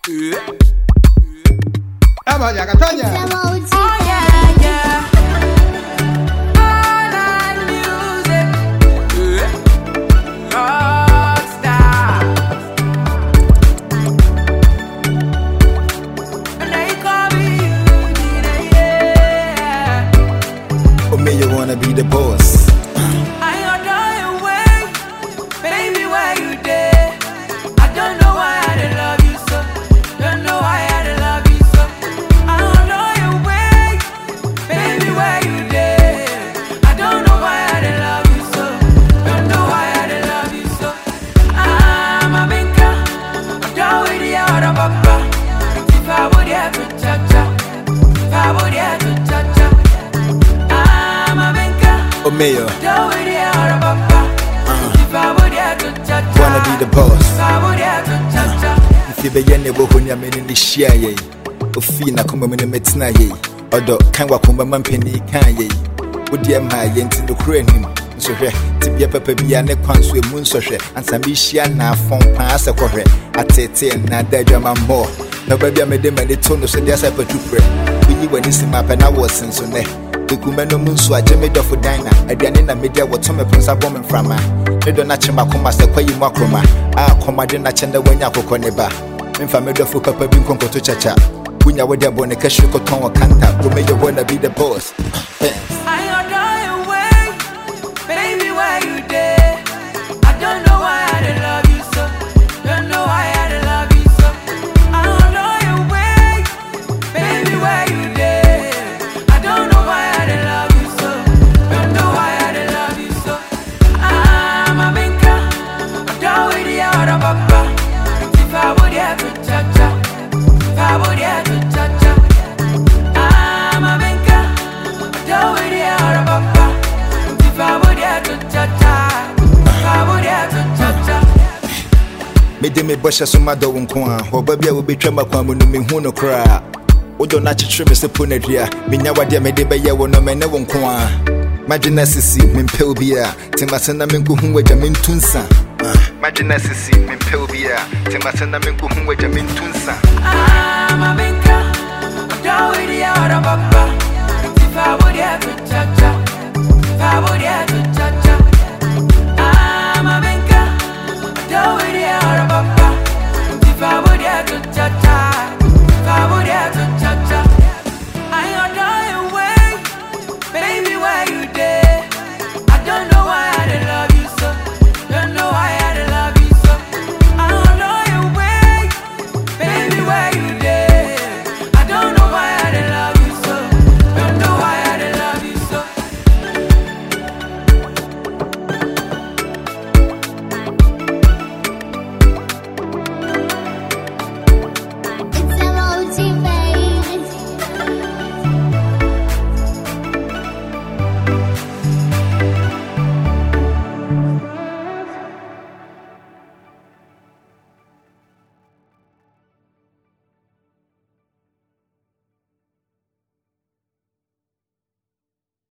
Vaya, Cataña. Oh yeah, yeah. I like music. Rockstar. And they call me Eugene, yeah. Oh, me, you wanna be the boss? I adore your way, baby, where you there? I don't know why I didn't love you so. Don't know why I didn't love you so. I adore your way, baby, where you there? I don't know why I didn't love you so. Don't know why I didn't love you so. I'm a binka, adore with the other papa. If I would have to cha-cha, if I would have to cha-cha. I'm a binka. Oh, mayor, Don't with the other papa. If I would have to cha-cha, wanna be the boss? if I would have to cha-cha. If you be any bohun, ya mean in the share ye. Ofina come in the metina ye. Odo can walk on my penny can ye. Would you my yent in the crane him? So here, to be a pepper be a neck pants with moon so she, and some bishan now phone pass a correct. At 10 na dead man more. No baby, I made them and the tone so there's a petupre. We knew when you see my pen, I was since on there. The Kumano Munsu, I jammed off for diner. At the end of the media, what Tommy Prince a woman from her. They don't natch my commas, the quay macroma. Ah, come, I didn't attend the way I could coneba. If I made a full pepper being conquered to chacha. When you were there, Bonnie Cashew could tongue or canta, who made you wanna be the boss. I adore your way, baby, where you there? I don't know why I didn't love you so. Don't know why I didn't love you so. I adore your way, baby, where you there? I don't know why I didn't love you so. Don't know why I didn't love you so. I'm a binka, adore with the other papa. If I would have to cha-cha, if I would have to cha-cha. I'm a binka, adore with the other papa. If I would have to cha-cha, if I would have to cha-cha. Made me bush as my dog and quan, or baby will be tremor when you mean who no cry. Odo na chitre me se punedria, minya wadia me de be ye wo no me ne won ko a. Magina sisi mempe obi a, timasena menku hu waja mentunsa. Magina sisi mempe obi a, timasena menku hu waja mentunsa. I'm a binka, adore with the other papa. If I would have to cha-cha, if I would have to cha-cha. I'm a binka, adore with the other papa. If I would have to cha-cha, if I would have to cha-cha.